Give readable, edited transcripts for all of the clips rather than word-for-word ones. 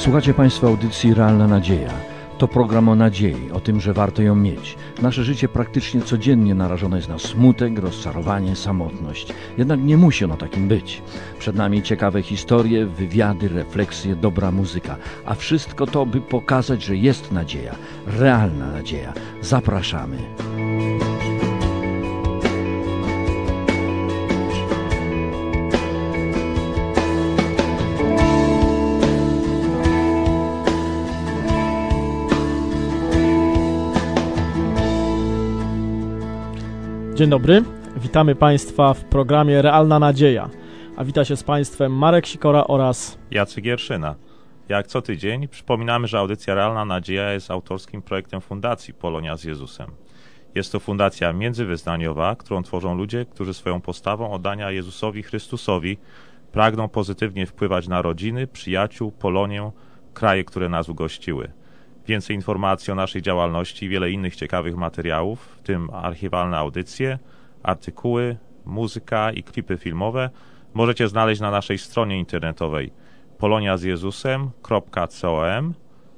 Słuchacie Państwo audycji Realna Nadzieja. To program o nadziei, o tym, że warto ją mieć. Nasze życie praktycznie codziennie narażone jest na smutek, rozczarowanie, samotność. Jednak nie musi ono takim być. Przed nami ciekawe historie, wywiady, refleksje, dobra muzyka. A wszystko to, by pokazać, że jest nadzieja. Realna nadzieja. Zapraszamy. Dzień dobry, witamy Państwa w programie Realna Nadzieja, a wita się z Państwem Marek Sikora oraz Jacek Gierszyna. Jak co tydzień przypominamy, że audycja Realna Nadzieja jest autorskim projektem Fundacji Polonia z Jezusem. Jest to fundacja międzywyznaniowa, którą tworzą ludzie, którzy swoją postawą oddania Jezusowi Chrystusowi pragną pozytywnie wpływać na rodziny, przyjaciół, Polonię, kraje, które nas ugościły. Więcej informacji o naszej działalności i wiele innych ciekawych materiałów, w tym archiwalne audycje, artykuły, muzyka i klipy filmowe możecie znaleźć na naszej stronie internetowej poloniazjezusem.com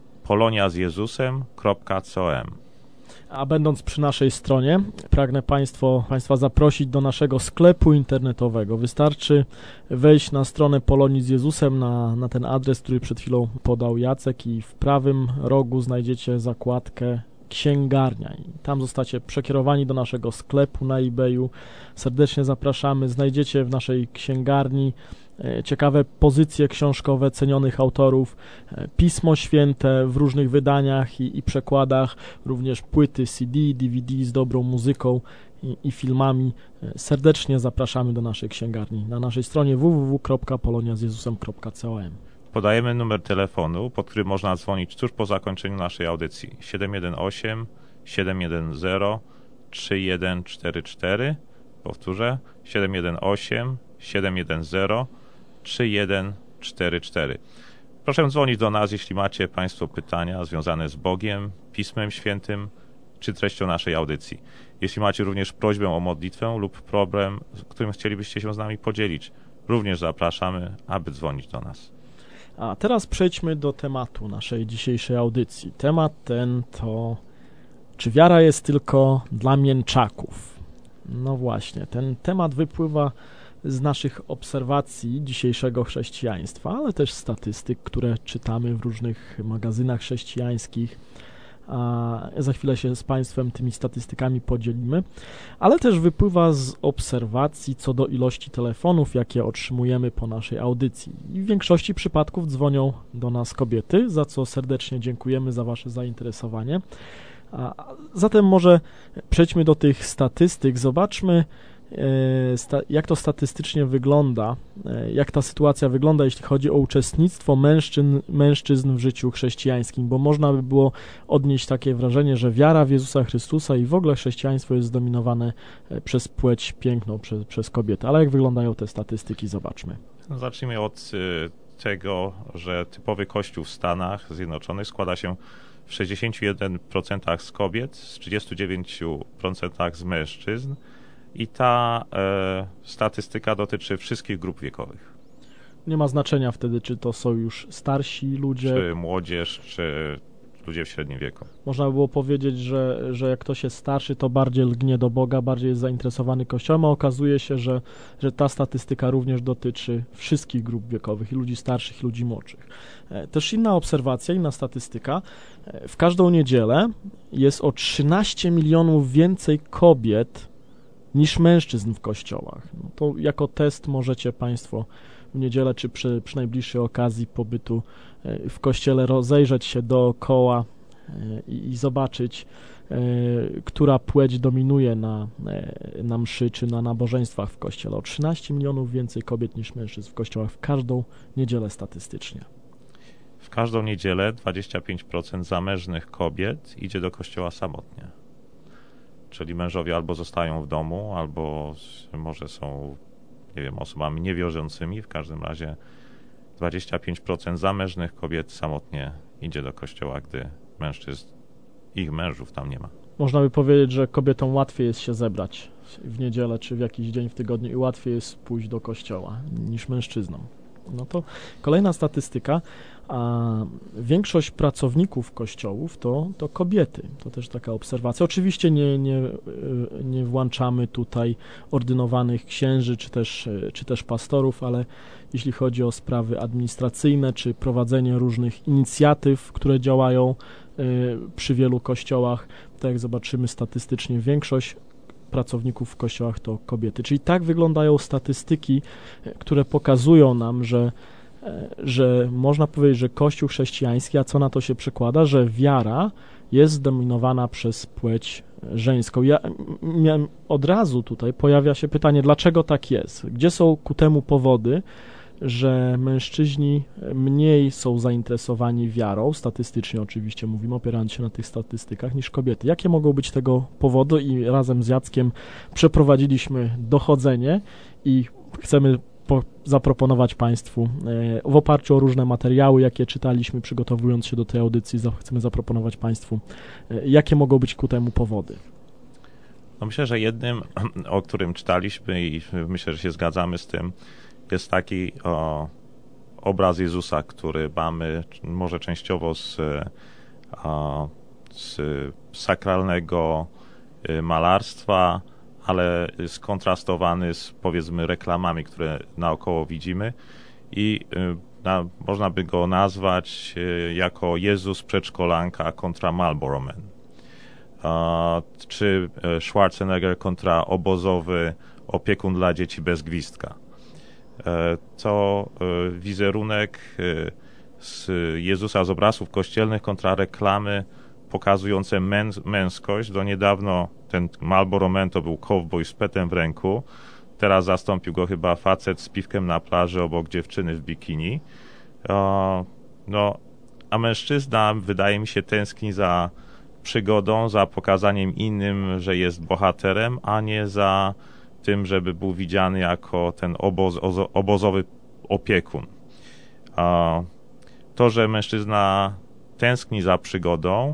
poloniazjezusem.com. A będąc przy naszej stronie, pragnę Państwa zaprosić do naszego sklepu internetowego. Wystarczy wejść na stronę Polonii z Jezusem, na ten adres, który przed chwilą podał Jacek, i w prawym rogu znajdziecie zakładkę księgarnia. I tam zostacie przekierowani do naszego sklepu na eBayu. Serdecznie zapraszamy. Znajdziecie w naszej księgarni ciekawe pozycje książkowe cenionych autorów, Pismo Święte w różnych wydaniach i przekładach, również płyty CD, DVD z dobrą muzyką i filmami. Serdecznie zapraszamy do naszej księgarni na naszej stronie www.poloniazjezusem.com. Podajemy numer telefonu, pod który można dzwonić tuż po zakończeniu naszej audycji: 718 710 3144. Powtórzę: 718 710 3144. Proszę dzwonić do nas, jeśli macie Państwo pytania związane z Bogiem, Pismem Świętym czy treścią naszej audycji. Jeśli macie również prośbę o modlitwę lub problem, którym chcielibyście się z nami podzielić, również zapraszamy, aby dzwonić do nas. A teraz przejdźmy do tematu naszej dzisiejszej audycji. Temat ten to: czy wiara jest tylko dla mięczaków? No właśnie, ten temat wypływa z naszych obserwacji dzisiejszego chrześcijaństwa, ale też statystyk, które czytamy w różnych magazynach chrześcijańskich. A za chwilę się z Państwem tymi statystykami podzielimy, ale też wypływa z obserwacji co do ilości telefonów, jakie otrzymujemy po naszej audycji. I w większości przypadków dzwonią do nas kobiety, za co serdecznie dziękujemy za Wasze zainteresowanie. Zatem może przejdźmy do tych statystyk, zobaczmy, jak to statystycznie wygląda, jak ta sytuacja wygląda, jeśli chodzi o uczestnictwo mężczyzn w życiu chrześcijańskim, bo można by było odnieść takie wrażenie, że wiara w Jezusa Chrystusa i w ogóle chrześcijaństwo jest zdominowane przez płeć piękną, przez kobiety. Ale jak wyglądają te statystyki, zobaczmy. Zacznijmy od tego, że typowy kościół w Stanach Zjednoczonych składa się w 61% z kobiet, z 39% z mężczyzn. I ta statystyka dotyczy wszystkich grup wiekowych. Nie ma znaczenia wtedy, czy to są już starsi ludzie, czy młodzież, czy ludzie w średnim wieku. Można by było powiedzieć, że jak ktoś jest starszy, to bardziej lgnie do Boga, bardziej jest zainteresowany Kościołem, a okazuje się, że ta statystyka również dotyczy wszystkich grup wiekowych, i ludzi starszych, i ludzi młodszych. Też inna obserwacja, inna statystyka. W każdą niedzielę jest o 13 milionów więcej kobiet niż mężczyzn w kościołach. No to jako test możecie Państwo w niedzielę czy przy najbliższej okazji pobytu w kościele rozejrzeć się dookoła i zobaczyć, która płeć dominuje na mszy czy na nabożeństwach w kościele. O 13 milionów więcej kobiet niż mężczyzn w kościołach w każdą niedzielę statystycznie. W każdą niedzielę 25% zamężnych kobiet idzie do kościoła samotnie. Czyli mężowie albo zostają w domu, albo może są, osobami niewierzącymi. W każdym razie 25% zamężnych kobiet samotnie idzie do kościoła, gdy ich mężów tam nie ma. Można by powiedzieć, że kobietom łatwiej jest się zebrać w niedzielę czy w jakiś dzień w tygodniu i łatwiej jest pójść do kościoła niż mężczyznom. No to kolejna statystyka, a większość pracowników kościołów to kobiety. To też taka obserwacja. Oczywiście nie włączamy tutaj ordynowanych księży czy też pastorów, ale jeśli chodzi o sprawy administracyjne czy prowadzenie różnych inicjatyw, które działają przy wielu kościołach, tak jak zobaczymy statystycznie, większość pracowników w kościołach to kobiety. Czyli tak wyglądają statystyki, które pokazują nam, że można powiedzieć, że Kościół chrześcijański, a co na to się przekłada, że wiara jest zdominowana przez płeć żeńską. Od razu tutaj pojawia się pytanie, dlaczego tak jest? Gdzie są ku temu powody, że mężczyźni mniej są zainteresowani wiarą, statystycznie oczywiście mówimy, opierając się na tych statystykach, niż kobiety. Jakie mogą być tego powody? I razem z Jackiem przeprowadziliśmy dochodzenie i chcemy zaproponować Państwu w oparciu o różne materiały, jakie czytaliśmy, przygotowując się do tej audycji, chcemy zaproponować Państwu, jakie mogą być ku temu powody. No myślę, że jednym, o którym czytaliśmy i myślę, że się zgadzamy z tym, jest taki obraz Jezusa, który mamy może częściowo z sakralnego malarstwa, ale skontrastowany z, powiedzmy, reklamami, które naokoło widzimy i można by go nazwać jako Jezus przedszkolanka kontra Marlboro Man, czy Schwarzenegger kontra obozowy opiekun dla dzieci bez gwizdka. To wizerunek z Jezusa z obrazów kościelnych kontra reklamy pokazujące męskość. Do niedawno ten Marlboro Man to był cowboy z petem w ręku. Teraz zastąpił go chyba facet z piwkiem na plaży obok dziewczyny w bikini. A mężczyzna, wydaje mi się, tęskni za przygodą, za pokazaniem innym, że jest bohaterem, a nie za tym, żeby był widziany jako ten obozowy opiekun. To, że mężczyzna tęskni za przygodą,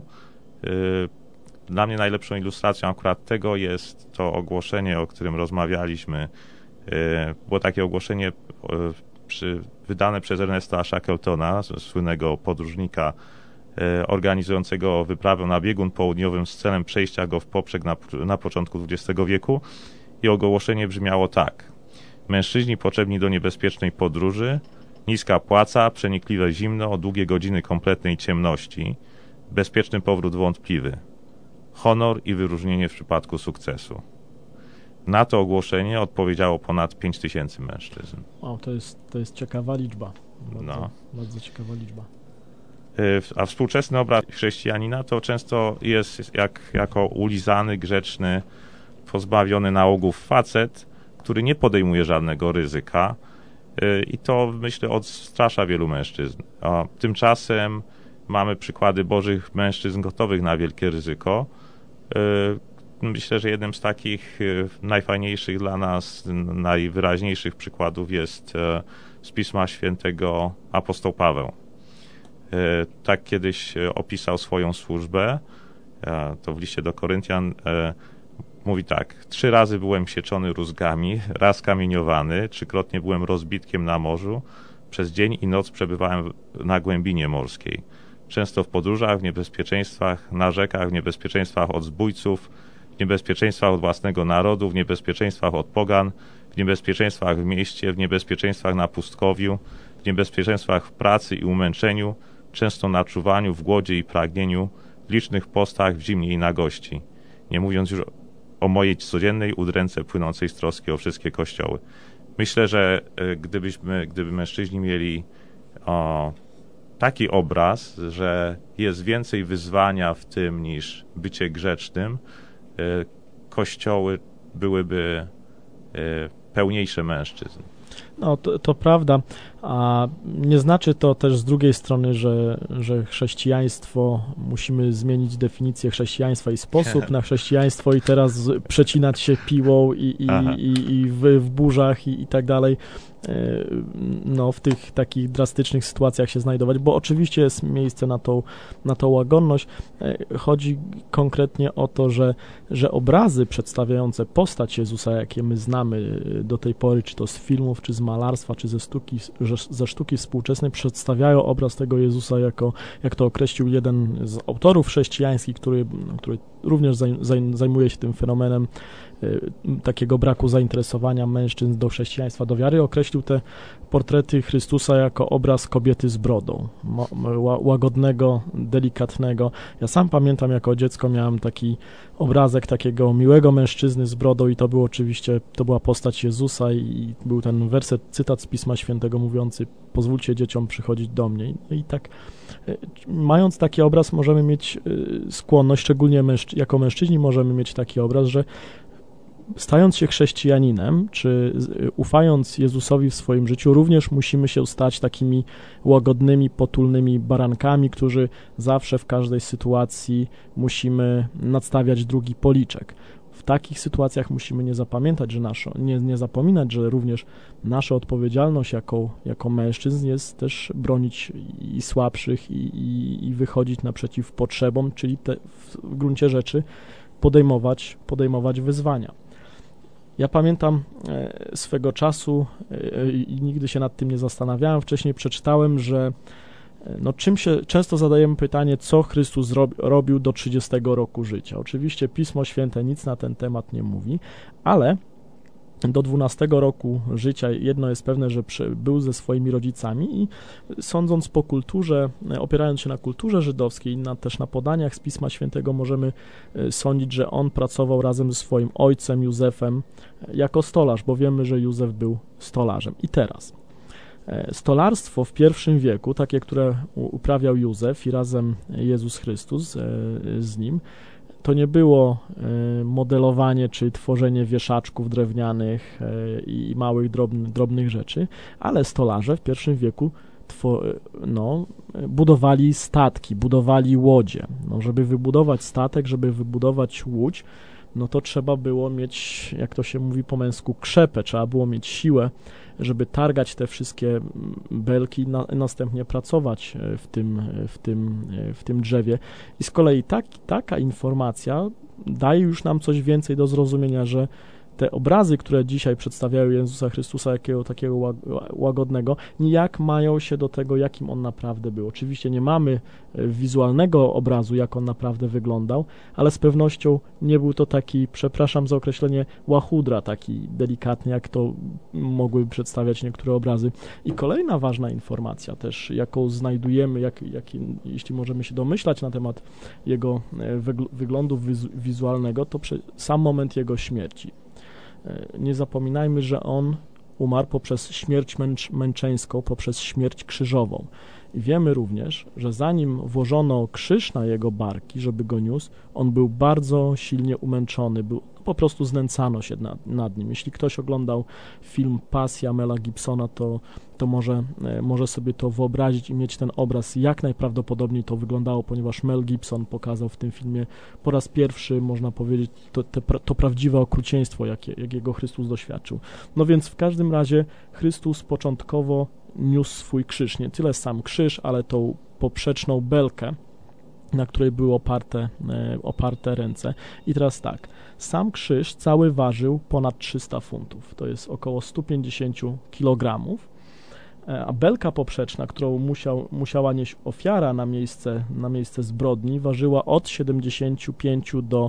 dla mnie najlepszą ilustracją akurat tego jest to ogłoszenie, o którym rozmawialiśmy. Było takie ogłoszenie wydane przez Ernesta Shackletona, słynnego podróżnika organizującego wyprawę na biegun południowym z celem przejścia go w poprzek na początku XX wieku. I ogłoszenie brzmiało tak. Mężczyźni potrzebni do niebezpiecznej podróży, niska płaca, przenikliwe zimno, długie godziny kompletnej ciemności, bezpieczny powrót wątpliwy, honor i wyróżnienie w przypadku sukcesu. Na to ogłoszenie odpowiedziało ponad 5000 mężczyzn. O, to jest ciekawa liczba. Bardzo ciekawa liczba. A współczesny obraz chrześcijanina to często jest jako ulizany, grzeczny, pozbawiony nałogów facet, który nie podejmuje żadnego ryzyka i to, myślę, odstrasza wielu mężczyzn. A tymczasem mamy przykłady bożych mężczyzn gotowych na wielkie ryzyko. Myślę, że jednym z takich najfajniejszych dla nas, najwyraźniejszych przykładów jest z Pisma Świętego apostoł Paweł. Tak kiedyś opisał swoją służbę, to w liście do Koryntian mówi tak: 3 razy byłem sieczony rózgami, raz kamieniowany, 3-krotnie byłem rozbitkiem na morzu, przez dzień i noc przebywałem na głębinie morskiej. Często w podróżach, w niebezpieczeństwach, na rzekach, w niebezpieczeństwach od zbójców, w niebezpieczeństwach od własnego narodu, w niebezpieczeństwach od pogan, w niebezpieczeństwach w mieście, w niebezpieczeństwach na pustkowiu, w niebezpieczeństwach w pracy i umęczeniu, często na czuwaniu, w głodzie i pragnieniu, w licznych postach, w zimnie i nagości. Nie mówiąc już o mojej codziennej udręce płynącej z troski o wszystkie kościoły. Myślę, że gdyby mężczyźni mieli taki obraz, że jest więcej wyzwania w tym niż bycie grzecznym, kościoły byłyby pełniejsze mężczyzn. No, to prawda, a nie znaczy to też z drugiej strony, że chrześcijaństwo, musimy zmienić definicję chrześcijaństwa i sposób na chrześcijaństwo i teraz przecinać się piłą i w burzach i tak dalej. w tych takich drastycznych sytuacjach się znajdować, bo oczywiście jest miejsce na tą łagodność. Chodzi konkretnie o to, że obrazy przedstawiające postać Jezusa, jakie my znamy do tej pory, czy to z filmów, czy z malarstwa, czy ze sztuki współczesnej, przedstawiają obraz tego Jezusa jak to określił jeden z autorów chrześcijańskich, który również zajmuje się tym fenomenem takiego braku zainteresowania mężczyzn do chrześcijaństwa, do wiary, określił te portrety Chrystusa jako obraz kobiety z brodą, łagodnego, delikatnego. Ja sam pamiętam, jako dziecko miałem taki obrazek takiego miłego mężczyzny z brodą i to był oczywiście, to była postać Jezusa i był ten werset, cytat z Pisma Świętego mówiący: pozwólcie dzieciom przychodzić do mnie. I tak, mając taki obraz, możemy mieć skłonność, szczególnie jako mężczyźni możemy mieć taki obraz, że stając się chrześcijaninem, czy ufając Jezusowi w swoim życiu, również musimy się stać takimi łagodnymi, potulnymi barankami, którzy zawsze w każdej sytuacji musimy nadstawiać drugi policzek. W takich sytuacjach musimy nie zapominać, że również nasza odpowiedzialność jako mężczyzn jest też bronić i słabszych i wychodzić naprzeciw potrzebom, czyli w gruncie rzeczy podejmować wyzwania. Ja pamiętam swego czasu i nigdy się nad tym nie zastanawiałem, wcześniej przeczytałem, że często zadajemy pytanie, co Chrystus robił do 30 roku życia. Oczywiście Pismo Święte nic na ten temat nie mówi, ale do 12 roku życia jedno jest pewne, że był ze swoimi rodzicami i sądząc po kulturze, opierając się na kulturze żydowskiej, też na podaniach z Pisma Świętego możemy sądzić, że on pracował razem ze swoim ojcem Józefem jako stolarz, bo wiemy, że Józef był stolarzem. I teraz stolarstwo w I wieku, takie, które uprawiał Józef i razem Jezus Chrystus z nim, to nie było modelowanie czy tworzenie wieszaczków drewnianych i małych, drobnych rzeczy, ale stolarze w I wieku budowali statki, budowali łodzie. Żeby wybudować statek, żeby wybudować łódź, to trzeba było mieć, jak to się mówi po męsku, krzepę, trzeba było mieć siłę, żeby targać te wszystkie belki i następnie pracować w tym drzewie. I z kolei taka informacja daje już nam coś więcej do zrozumienia, że te obrazy, które dzisiaj przedstawiają Jezusa Chrystusa takiego łagodnego, nijak mają się do tego, jakim on naprawdę był. Oczywiście nie mamy wizualnego obrazu, jak on naprawdę wyglądał, ale z pewnością nie był to taki, przepraszam za określenie, łachudra, taki delikatny, jak to mogły przedstawiać niektóre obrazy. I kolejna ważna informacja też, jaką znajdujemy, jeśli możemy się domyślać na temat jego wyglądu wizualnego, to sam moment jego śmierci. Nie zapominajmy, że on umarł poprzez śmierć męczeńską, poprzez śmierć krzyżową. I wiemy również, że zanim włożono krzyż na jego barki, żeby go niósł, on był bardzo silnie umęczony, po prostu znęcano się nad nim. Jeśli ktoś oglądał film Pasja Mela Gibsona, to może sobie to wyobrazić i mieć ten obraz, jak najprawdopodobniej to wyglądało, ponieważ Mel Gibson pokazał w tym filmie po raz pierwszy, można powiedzieć, to prawdziwe okrucieństwo, jakiego Chrystus doświadczył. Więc w każdym razie Chrystus początkowo niósł swój krzyż, nie tyle sam krzyż, ale tą poprzeczną belkę, na której były oparte ręce. I teraz tak, sam krzyż cały ważył ponad 300 funtów, to jest około 150 kg, a belka poprzeczna, którą musiała nieść ofiara na miejsce zbrodni, ważyła od 75 do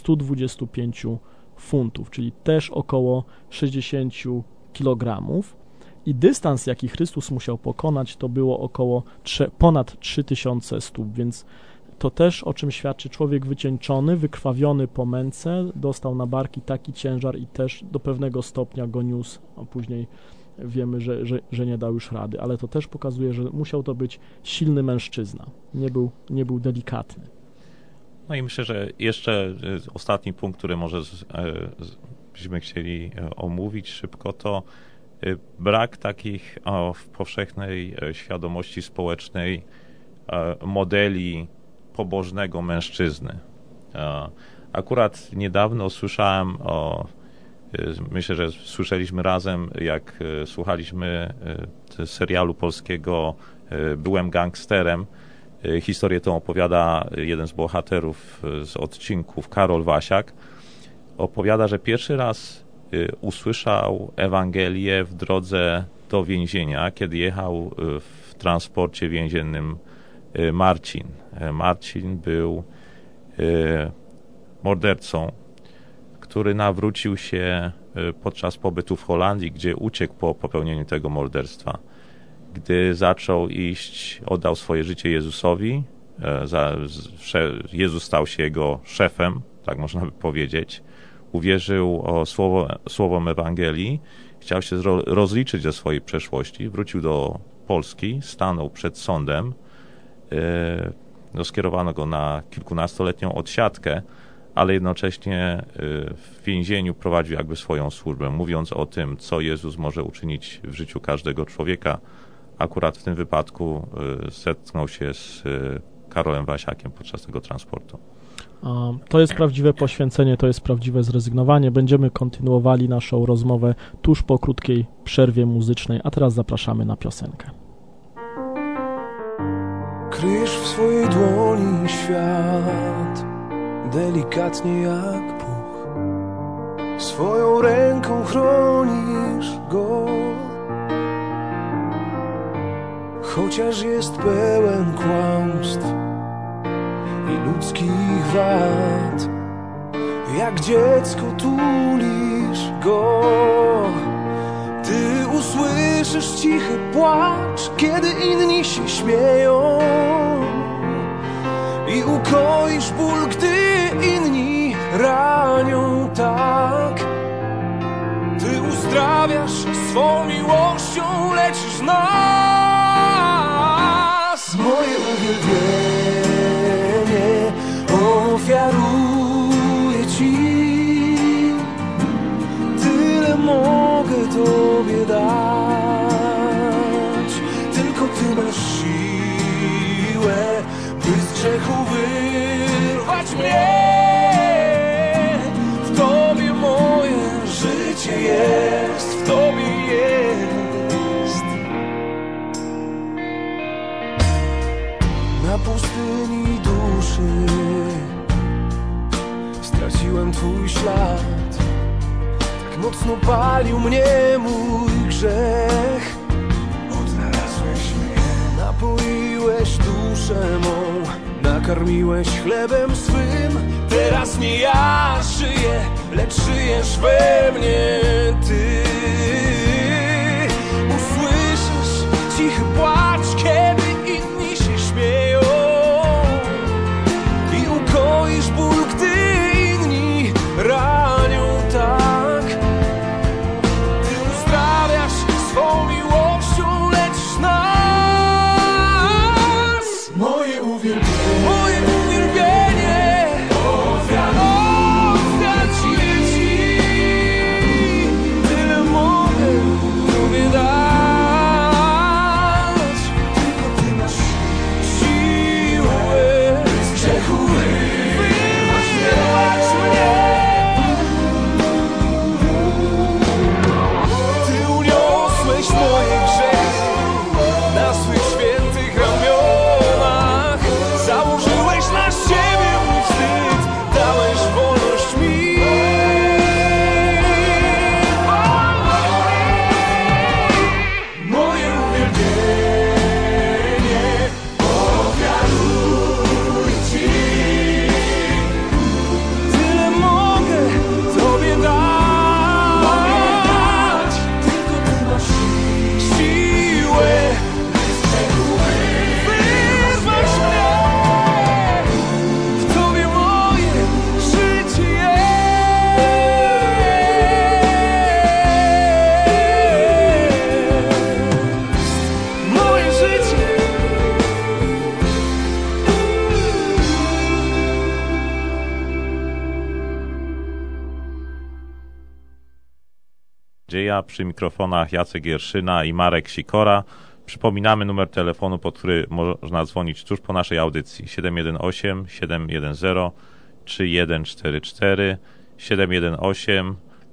125 funtów, czyli też około 60 kg. I dystans, jaki Chrystus musiał pokonać, to było ponad 3000 stóp, więc to też o czym świadczy człowiek wycieńczony, wykrwawiony po męce, dostał na barki taki ciężar i też do pewnego stopnia go niósł, a później wiemy, że nie dał już rady, ale to też pokazuje, że musiał to być silny mężczyzna, nie był delikatny. No i myślę, że jeszcze ostatni punkt, który może byśmy chcieli omówić szybko, to brak takich w powszechnej świadomości społecznej modeli pobożnego mężczyzny. Akurat niedawno słyszałem o Myślę, że słyszeliśmy razem, jak słuchaliśmy serialu polskiego Byłem gangsterem. Historię tą opowiada jeden z bohaterów z odcinków, Karol Wasiak. Opowiada, że pierwszy raz usłyszał Ewangelię w drodze do więzienia, kiedy jechał w transporcie więziennym Marcin. Marcin był mordercą, który nawrócił się podczas pobytu w Holandii, gdzie uciekł po popełnieniu tego morderstwa. Gdy zaczął iść, oddał swoje życie Jezusowi. Jezus stał się jego szefem, tak można by powiedzieć. Uwierzył słowom Ewangelii, chciał się rozliczyć ze swojej przeszłości, wrócił do Polski, stanął przed sądem, skierowano go na kilkunastoletnią odsiadkę, ale jednocześnie w więzieniu prowadził jakby swoją służbę, mówiąc o tym, co Jezus może uczynić w życiu każdego człowieka. Akurat w tym wypadku zetknął się z Karolem Wasiakiem podczas tego transportu. To jest prawdziwe poświęcenie, to jest prawdziwe zrezygnowanie. Będziemy kontynuowali naszą rozmowę tuż po krótkiej przerwie muzycznej, a teraz zapraszamy na piosenkę. Kryjesz w swojej dłoni świat, delikatnie jak puch. Swoją ręką chronisz go, chociaż jest pełen kłamstw i ludzkich wad. Jak dziecko tulisz go, ty usłyszysz cichy płacz, kiedy inni się śmieją, i ukoisz ból, gdy inni ranią tak. Ty uzdrawiasz swą miłością, leczysz nas. Moje uwielbienie ofiaruję Ci. Tyle mogę Tobie dać. Tylko Ty masz siłę, by z grzechu wyrwać mnie. W Tobie moje życie jest, w Tobie jest. Na pustyni duszy straciłem Twój ślad. Tak mocno palił mnie mój grzech. Odnalazłeś mnie, napoiłeś duszę mą, nakarmiłeś chlebem swym. Teraz nie ja żyję, lecz żyjesz we mnie Ty. Usłyszysz cichy płacz, kiedy inni się śmieją, i ukoisz ból, gdy inni ranią tak. Ty uzdrawiasz swą miłością, leczysz nas. Moje uwielbienie, moje uwielbienie ofiaruję Ci. Tyle mogę Tobie dać. Tylko Ty masz siłę, z grzechu wyrwać mnie. Ty uniosłeś moje grzechy na swych świętych ramionach. Założyłeś na siebie mój wstyd, dałeś wolność mi. Moje uwielbienie ofiaruję Ci. Tyle mogę Tobie dać. Tylko Ty masz siłę, by z grzechu wyrwać mnie. W Tobie moje życie jest. Moje życie. Dzieja, przy mikrofonach Jacek Gierszyna i Marek Sikora. Przypominamy numer telefonu, pod który można dzwonić tuż po naszej audycji: 718 710 3144, 718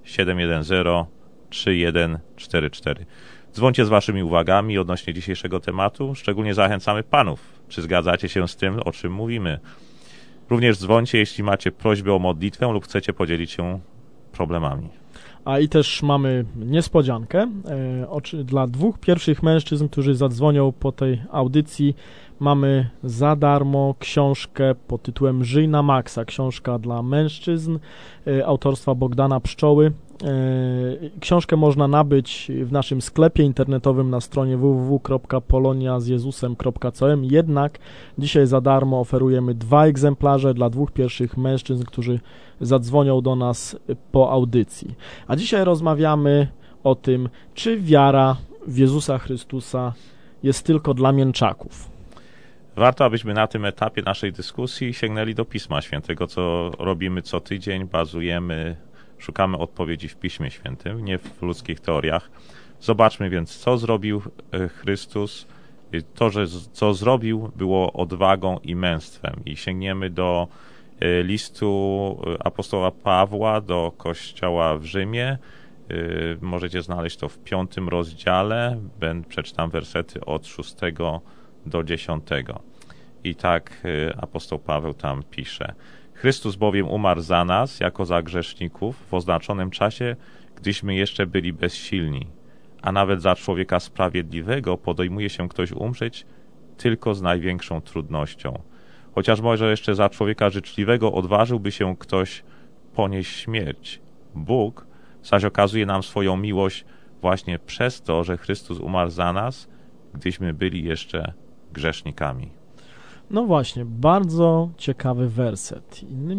710-3144. Dzwońcie z waszymi uwagami odnośnie dzisiejszego tematu. Szczególnie zachęcamy panów, czy zgadzacie się z tym, o czym mówimy. Również dzwońcie, jeśli macie prośbę o modlitwę lub chcecie podzielić się problemami. A i też mamy niespodziankę. Dla 2 pierwszych mężczyzn, którzy zadzwonią po tej audycji, mamy za darmo książkę pod tytułem Żyj na maksa. Książka dla mężczyzn autorstwa Bogdana Pszczoły. Książkę można nabyć w naszym sklepie internetowym na stronie www.poloniazjezusem.com. Jednak dzisiaj za darmo oferujemy 2 egzemplarze dla 2 pierwszych mężczyzn, którzy zadzwonią do nas po audycji. A dzisiaj rozmawiamy o tym, czy wiara w Jezusa Chrystusa jest tylko dla mięczaków. Warto, abyśmy na tym etapie naszej dyskusji sięgnęli do Pisma Świętego, co robimy co tydzień, bazujemy, szukamy odpowiedzi w Piśmie Świętym, nie w ludzkich teoriach. Zobaczmy więc, co zrobił Chrystus. To, co zrobił, było odwagą i męstwem. I sięgniemy do listu apostoła Pawła do kościoła w Rzymie. Możecie znaleźć to w 5 rozdziale. Przeczytam wersety od 6 do 10. I tak apostoł Paweł tam pisze. Chrystus bowiem umarł za nas, jako za grzeszników, w oznaczonym czasie, gdyśmy jeszcze byli bezsilni. A nawet za człowieka sprawiedliwego podejmuje się ktoś umrzeć tylko z największą trudnością. Chociaż może jeszcze za człowieka życzliwego odważyłby się ktoś ponieść śmierć. Bóg zaś okazuje nam swoją miłość właśnie przez to, że Chrystus umarł za nas, gdyśmy byli jeszcze grzesznikami. No właśnie, bardzo ciekawy werset.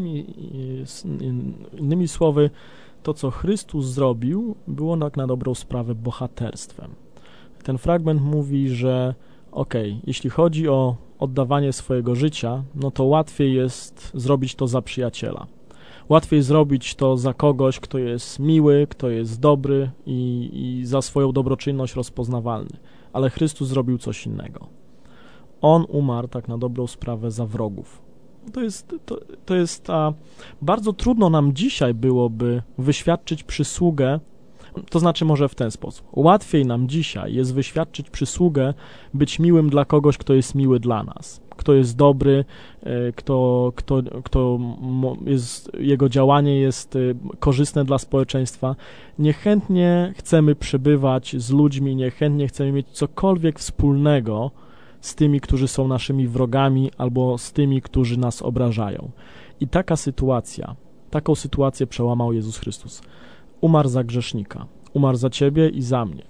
Innymi słowy, to co Chrystus zrobił, było tak na dobrą sprawę bohaterstwem. Ten fragment mówi, że jeśli chodzi o oddawanie swojego życia, no to łatwiej jest zrobić to za przyjaciela. Łatwiej zrobić to za kogoś, kto jest miły, kto jest dobry i za swoją dobroczynność rozpoznawalny. Ale Chrystus zrobił coś innego. On umarł tak na dobrą sprawę za wrogów. Bardzo trudno nam dzisiaj byłoby wyświadczyć przysługę, to znaczy może w ten sposób. Łatwiej nam dzisiaj jest wyświadczyć przysługę, być miłym dla kogoś, kto jest miły dla nas, kto jest dobry, jego działanie jest korzystne dla społeczeństwa. Niechętnie chcemy przebywać z ludźmi, niechętnie chcemy mieć cokolwiek wspólnego z tymi, którzy są naszymi wrogami, albo z tymi, którzy nas obrażają. I taką sytuację przełamał Jezus Chrystus. Umarł za grzesznika, umarł za ciebie i za mnie.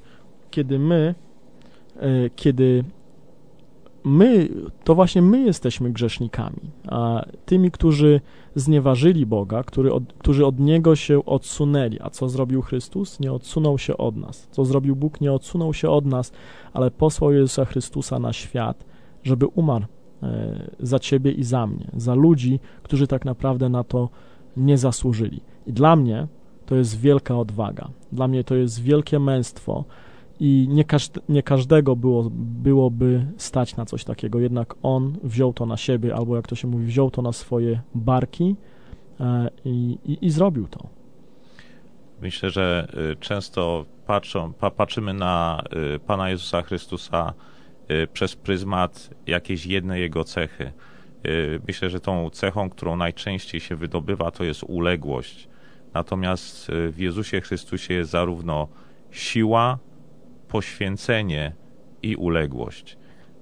To właśnie my jesteśmy grzesznikami, a tymi, którzy znieważyli Boga, którzy od Niego się odsunęli. A co zrobił Chrystus? Nie odsunął się od nas. Co zrobił Bóg? Nie odsunął się od nas, ale posłał Jezusa Chrystusa na świat, żeby umarł za ciebie i za mnie, za ludzi, którzy tak naprawdę na to nie zasłużyli. I dla mnie to jest wielka odwaga. Dla mnie to jest wielkie męstwo i nie każdego byłoby stać na coś takiego. Jednak on wziął to na siebie, albo jak to się mówi, wziął to na swoje barki i zrobił to. Myślę, że często patrzymy na Pana Jezusa Chrystusa przez pryzmat jakiejś jednej Jego cechy. Myślę, że tą cechą, którą najczęściej się wydobywa, to jest uległość. Natomiast w Jezusie Chrystusie jest zarówno siła, poświęcenie i uległość.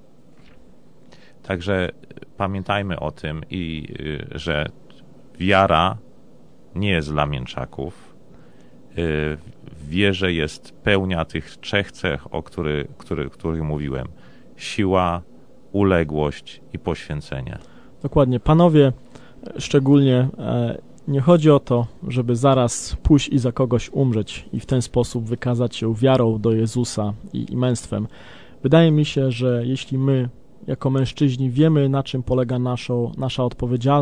Także pamiętajmy o tym że wiara nie jest dla mięczaków. W wierze jest pełnia tych 3 cech, o których mówiłem. Siła, uległość i poświęcenie. Dokładnie. Panowie, szczególnie nie chodzi o to, żeby zaraz pójść i za kogoś umrzeć i w ten sposób wykazać się wiarą do Jezusa i męstwem. Wydaje mi się, że jeśli my jako mężczyźni wiemy, na czym polega nasza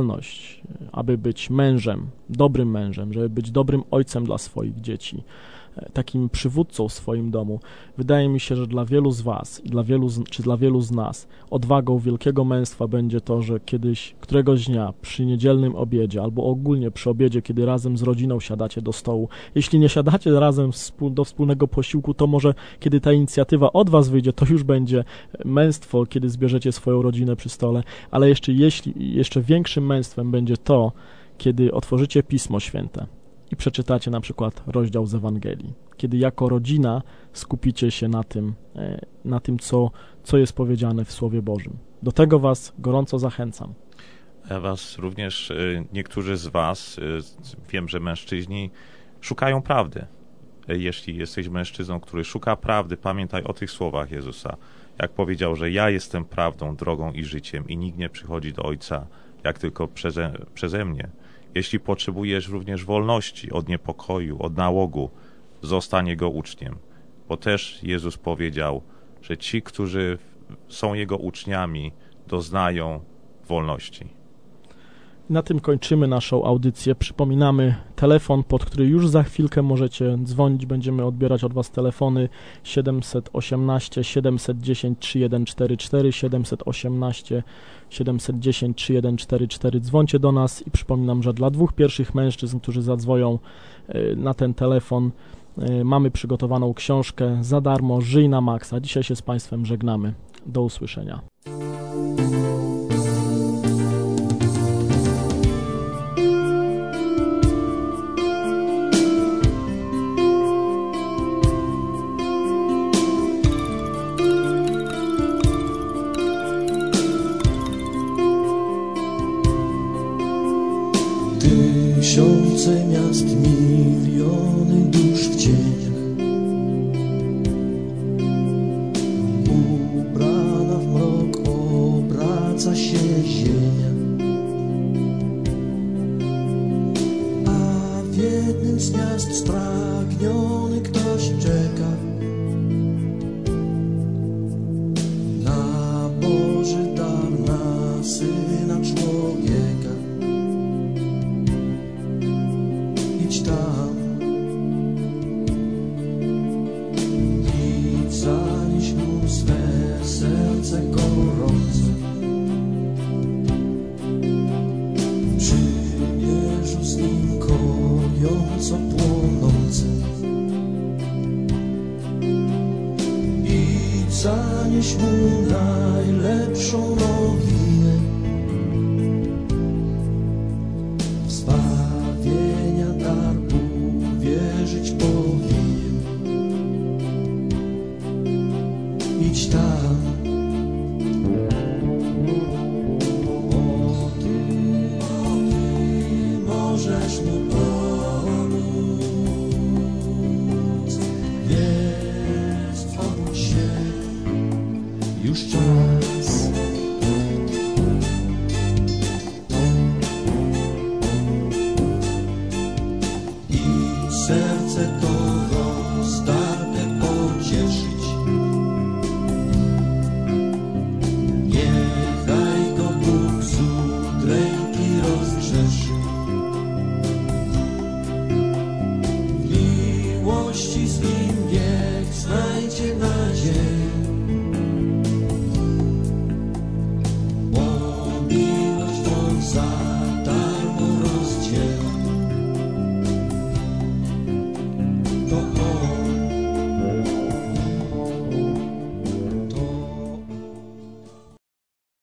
odpowiedzialność, aby być mężem, dobrym mężem, żeby być dobrym ojcem dla swoich dzieci, takim przywódcą w swoim domu. Wydaje mi się, że dla wielu z was, dla wielu z nas odwagą wielkiego męstwa będzie to, że kiedyś, któregoś dnia przy niedzielnym obiedzie albo ogólnie przy obiedzie, kiedy razem z rodziną siadacie do stołu, jeśli nie siadacie razem do wspólnego posiłku, to może kiedy ta inicjatywa od was wyjdzie, to już będzie męstwo, kiedy zbierzecie swoją rodzinę przy stole, ale jeszcze większym męstwem będzie to, kiedy otworzycie Pismo Święte i przeczytacie na przykład rozdział z Ewangelii, kiedy jako rodzina skupicie się na tym, co jest powiedziane w Słowie Bożym. Do tego was gorąco zachęcam. Ja was również, niektórzy z was, wiem, że mężczyźni szukają prawdy. Jeśli jesteś mężczyzną, który szuka prawdy, pamiętaj o tych słowach Jezusa. Jak powiedział, że ja jestem prawdą, drogą i życiem i nikt nie przychodzi do Ojca, jak tylko przeze mnie. Jeśli potrzebujesz również wolności od niepokoju, od nałogu, zostań Jego uczniem. Bo też Jezus powiedział, że ci, którzy są Jego uczniami, doznają wolności. Na tym kończymy naszą audycję. Przypominamy telefon, pod który już za chwilkę możecie dzwonić. Będziemy odbierać od was telefony 718 710 3144, 718 710 3144. Dzwońcie do nas i przypominam, że dla 2 pierwszych mężczyzn, którzy zadzwonią na ten telefon, mamy przygotowaną książkę za darmo, Żyj na maksa. Dzisiaj się z Państwem żegnamy. Do usłyszenia. Tysiące miast, miliony dusz w cieniach, ubrana w mrok obraca się ziemia, a w jednym z miast spragniony ktoś czeka na Boży dar, na Syna Człowieka. Tam i zanieś mu swe serce gorące, przymierzu z nim kojąco płonące, i zanieś mu na